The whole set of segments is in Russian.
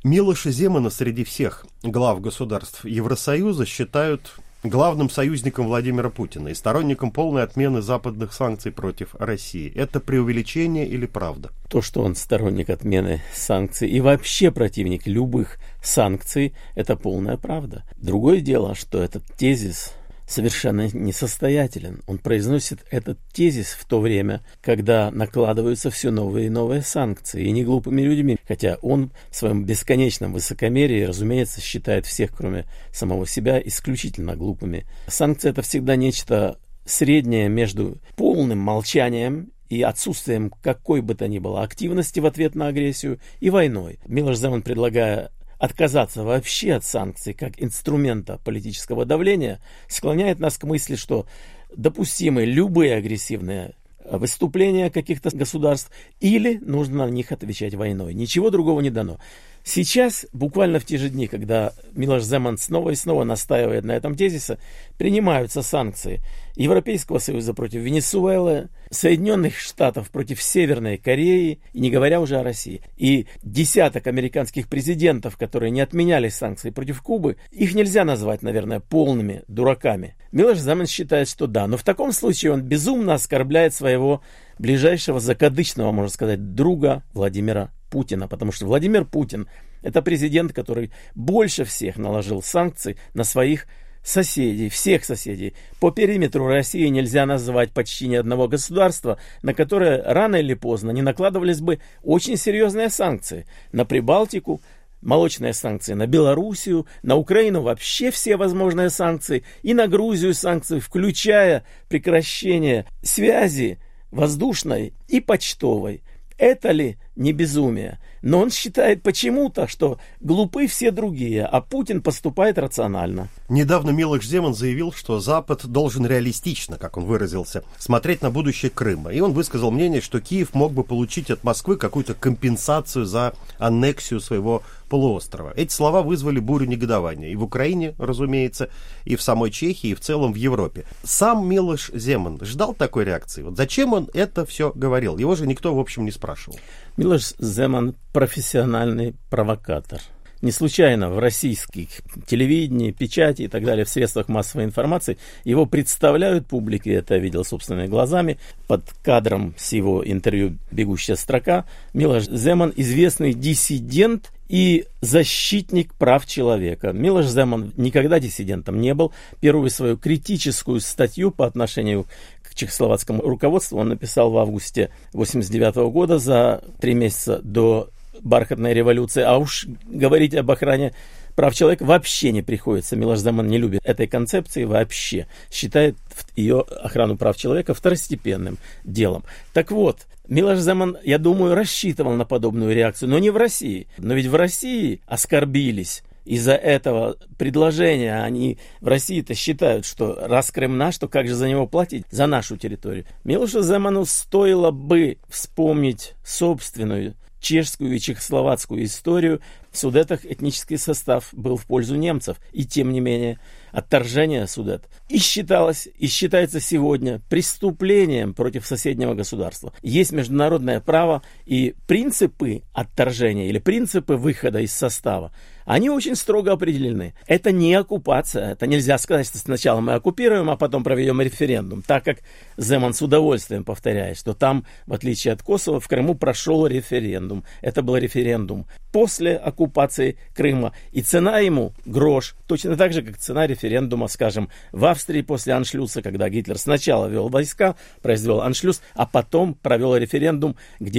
Милоша Земана среди всех глав государств Евросоюза считают главным союзником Владимира Путина и сторонником полной отмены западных санкций против России. Это преувеличение или правда? То, что он сторонник отмены санкций и вообще противник любых санкций, это полная правда. Другое дело, что этот тезис совершенно несостоятелен. Он произносит этот тезис в то время, когда накладываются все новые и новые санкции, и не глупыми людьми, хотя он в своем бесконечном высокомерии, разумеется, считает всех, кроме самого себя, исключительно глупыми. Санкции — это всегда нечто среднее между полным молчанием и отсутствием какой бы то ни было активности в ответ на агрессию и войной. Милош Земан, предлагая отказаться вообще от санкций как инструмента политического давления, склоняет нас к мысли, что допустимы любые агрессивные выступления каких-то государств или нужно на них отвечать войной. Ничего другого не дано. Сейчас, буквально в те же дни, когда Милош Земан снова и снова настаивает на этом тезисе, принимаются санкции Европейского Союза против Венесуэлы, Соединенных Штатов против Северной Кореи, и не говоря уже о России. И десяток американских президентов, которые не отменяли санкции против Кубы, их нельзя назвать, наверное, полными дураками. Милош Земан считает, что да, но в таком случае он безумно оскорбляет своего ближайшего закадычного, можно сказать, друга Владимира Путина, потому что Владимир Путин — это президент, который больше всех наложил санкций на своих соседей, всех соседей. По периметру России нельзя назвать почти ни одного государства, на которое рано или поздно не накладывались бы очень серьезные санкции. На Прибалтику молочные санкции, на Белоруссию, на Украину вообще все возможные санкции, и на Грузию санкции, включая прекращение связи воздушной и почтовой. Это ли не безумие? Но он считает почему-то, что глупы все другие, а Путин поступает рационально. Недавно Милош Земан заявил, что Запад должен реалистично, как он выразился, смотреть на будущее Крыма. И он высказал мнение, что Киев мог бы получить от Москвы какую-то компенсацию за аннексию своего полуострова. Эти слова вызвали бурю негодования. И в Украине, разумеется, и в самой Чехии, и в целом в Европе. Сам Милош Земан ждал такой реакции. Вот зачем он это все говорил? Его же никто, в общем, не спрашивал. Милош Земан — профессиональный провокатор. Не случайно в российских телевидении, печати и так далее, в средствах массовой информации его представляют публике, это я видел собственными глазами, под кадром с его интервью «Бегущая строка». Милош Земан — известный диссидент и защитник прав человека. Милош Земан никогда диссидентом не был. Первую свою критическую статью по отношению к чехословацкому руководству он написал в августе 1989 года, за 3 месяца до бархатной революции. А уж говорить об охране прав человека вообще не приходится. Милош Земан не любит этой концепции вообще. Считает ее охрану прав человека второстепенным делом. Так вот, Милош Земан, я думаю, рассчитывал на подобную реакцию, но не в России. Но ведь в России оскорбились из-за этого предложения. Они в России-то считают, что раз Крым наш, то как же за него платить? За нашу территорию. Милошу Земану стоило бы вспомнить собственную чешскую и чехословацкую историю. В Судетах этнический состав был в пользу немцев. И тем не менее, отторжение Судет и считалось, и считается сегодня преступлением против соседнего государства. Есть международное право, и принципы отторжения или принципы выхода из состава, они очень строго определены. Это не оккупация. Это нельзя сказать, что сначала мы оккупируем, а потом проведем референдум. Так как Земан с удовольствием повторяет, что там, в отличие от Косово, в Крыму прошел референдум. Это был референдум после оккупации Крыма. И цена ему грош. Точно так же, как цена референдума, скажем, в Австрии после аншлюса, когда Гитлер сначала вел войска, произвел аншлюс, а потом провел референдум, где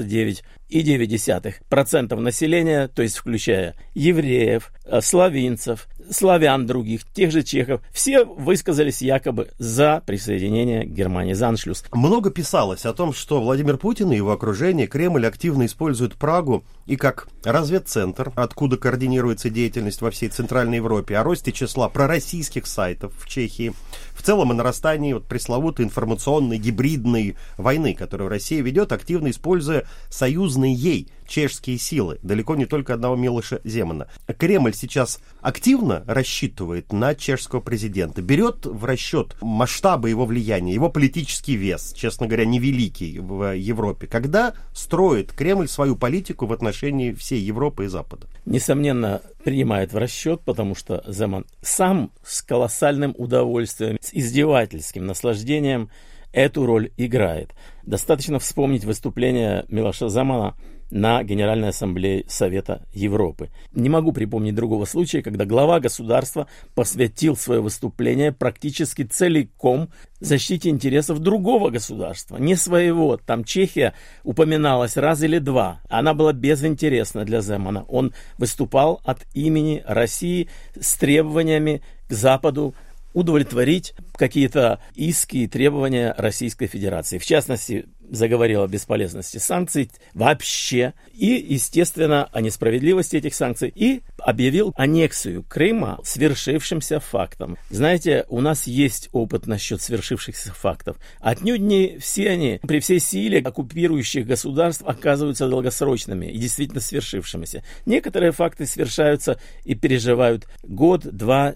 99,9% населения, то есть включая евреев, славянцев, славян других, тех же чехов, все высказались якобы за присоединение Германии, за аншлюс. Много писалось о том, что Владимир Путин и его окружение, Кремль активно используют Прагу и как разведцентр, откуда координируется деятельность во всей Центральной Европе, о росте числа пророссийских сайтов в Чехии, в целом о нарастании пресловутой информационной гибридной войны, которую Россия ведет, активно используя союзные ей чешские силы, далеко не только одного Милоша Земана. Кремль сейчас активно рассчитывает на чешского президента, берет в расчет масштабы его влияния, его политический вес, честно говоря, невеликий в Европе, когда строит Кремль свою политику в отношении всей Европы и Запада. Несомненно, принимает в расчет, потому что Земан сам с колоссальным удовольствием, с издевательским наслаждением эту роль играет. Достаточно вспомнить выступление Милоша Земана на Генеральной Ассамблее Совета Европы. Не могу припомнить другого случая, когда глава государства посвятил свое выступление практически целиком защите интересов другого государства, не своего. Там Чехия упоминалась раз или два. Она была безинтересна для Земана. Он выступал от имени России с требованиями к Западу удовлетворить какие-то иски и требования Российской Федерации. В частности, заговорил о бесполезности санкций вообще и, естественно, о несправедливости этих санкций и объявил аннексию Крыма свершившимся фактом. Знаете, у нас есть опыт насчет свершившихся фактов. Отнюдь не все они при всей силе оккупирующих государств оказываются долгосрочными и действительно свершившимися. Некоторые факты свершаются и переживают год, два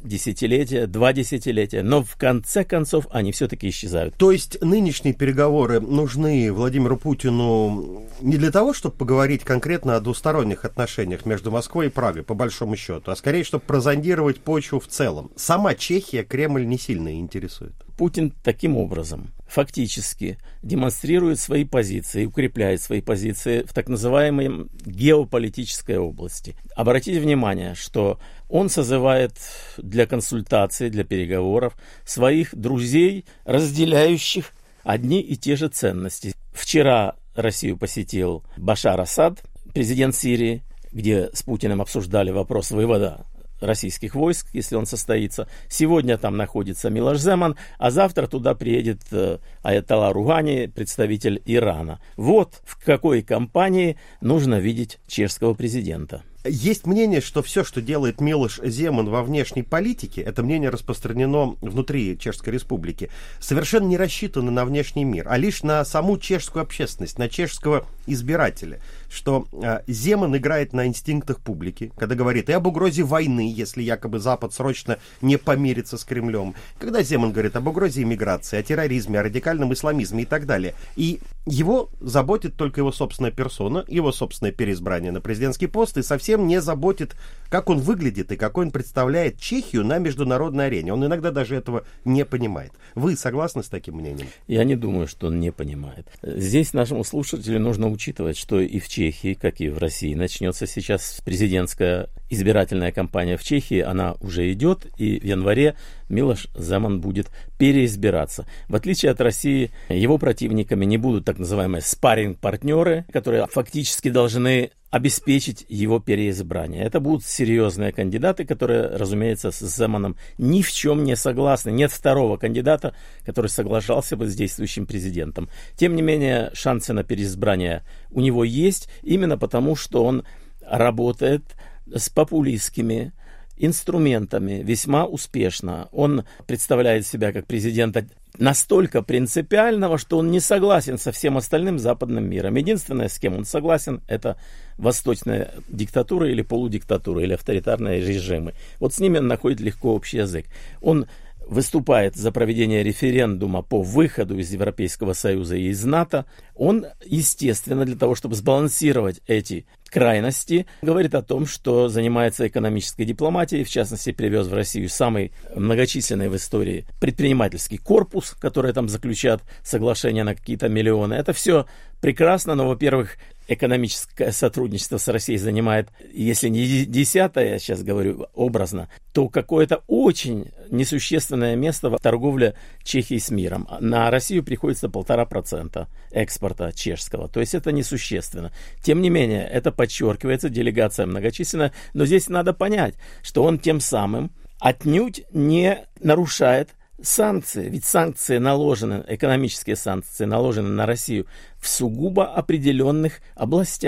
десятилетия, но в конце концов они все-таки исчезают. То есть нынешние переговоры нужны Владимиру Путину не для того, чтобы поговорить конкретно о двусторонних отношениях между Москвой и Прагой, по большому счету, а скорее, чтобы прозондировать почву в целом. Сама Чехия Кремль не сильно интересует. Путин таким образом фактически демонстрирует свои позиции, укрепляет свои позиции в так называемой геополитической области. Обратите внимание, что он созывает для консультаций, для переговоров своих друзей, разделяющих одни и те же ценности. Вчера Россию посетил Башар Асад, президент Сирии, где с Путиным обсуждали вопрос вывода российских войск, если он состоится. Сегодня там находится Милош Земан, а завтра туда приедет Аятолла Ругани, представитель Ирана. Вот в какой компании нужно видеть чешского президента. Есть мнение, что все, что делает Милош Земан во внешней политике, это мнение распространено внутри Чешской Республики, совершенно не рассчитано на внешний мир, а лишь на саму чешскую общественность, на чешского избирателя, что Земан играет на инстинктах публики, когда говорит и об угрозе войны, если якобы Запад срочно не помирится с Кремлем, когда Земан говорит об угрозе иммиграции, о терроризме, о радикальном исламизме и так далее. И его заботит только его собственная персона, его собственное переизбрание на президентский пост, и совсем не заботит, как он выглядит и какой он представляет Чехию на международной арене. Он иногда даже этого не понимает. Вы согласны с таким мнением? Я не думаю, что он не понимает. Здесь нашему слушателю нужно учитывать, что и в Чехии, как и в России, начнется сейчас президентская избирательная кампания в Чехии. Она уже идет, и в январе Милош Земан будет переизбираться. В отличие от России, его противниками не будут так называемые спарринг-партнеры, которые фактически должны обеспечить его переизбрание. Это будут серьезные кандидаты, которые, разумеется, с Земаном ни в чем не согласны. Нет второго кандидата, который соглашался бы с действующим президентом. Тем не менее, шансы на переизбрание у него есть, именно потому, что он работает с популистскими инструментами весьма успешно. Он представляет себя как президента настолько принципиального, что он не согласен со всем остальным западным миром. Единственное, с кем он согласен, это восточная диктатура или полудиктатура, или авторитарные режимы. Вот с ними он находит легко общий язык. Он выступает за проведение референдума по выходу из Европейского Союза и из НАТО. Он, естественно, для того, чтобы сбалансировать эти крайности, говорит о том, что занимается экономической дипломатией, в частности, привез в Россию самый многочисленный в истории предпринимательский корпус, который там заключат соглашения на какие-то миллионы. Это все прекрасно, но, во-первых, экономическое сотрудничество с Россией занимает, если не 10-е, я сейчас говорю образно, то какое-то очень несущественное место в торговле Чехии с миром. На Россию приходится 1,5% экспорта чешского, то есть это несущественно. Тем не менее, это подчеркивается, делегация многочисленная, но здесь надо понять, что он тем самым отнюдь не нарушает санкции, ведь санкции наложены, экономические санкции наложены на Россию в сугубо определенных областях.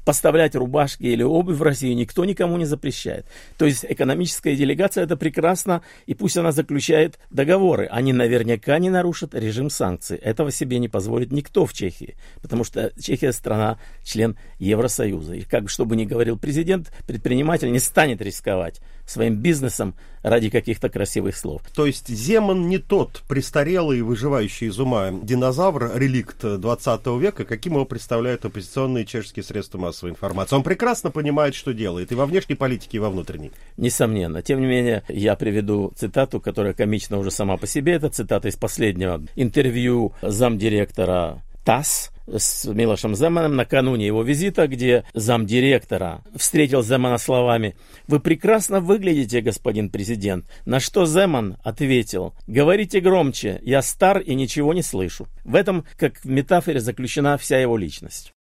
поставлять рубашки или обувь в Россию никто никому не запрещает. То есть экономическая делегация — это прекрасно, и пусть она заключает договоры. Они наверняка не нарушат режим санкций. Этого себе не позволит никто в Чехии, потому что Чехия страна, член Евросоюза. И как что бы ни говорил президент, предприниматель не станет рисковать своим бизнесом ради каких-то красивых слов. То есть Земан не тот престарелый, выживающий из ума динозавр, реликт 20 века, каким его представляют оппозиционные чешские средства массовой информации. Он прекрасно понимает, что делает и во внешней политике, и во внутренней. Несомненно. Тем не менее, я приведу цитату, которая комична уже сама по себе. Это цитата из последнего интервью замдиректора ТАСС с Милошем Земаном накануне его визита, где замдиректора встретил Земана словами: «Вы прекрасно выглядите, господин президент». На что Земан ответил: «Говорите громче, я стар и ничего не слышу». В этом, как в метафоре, заключена вся его личность.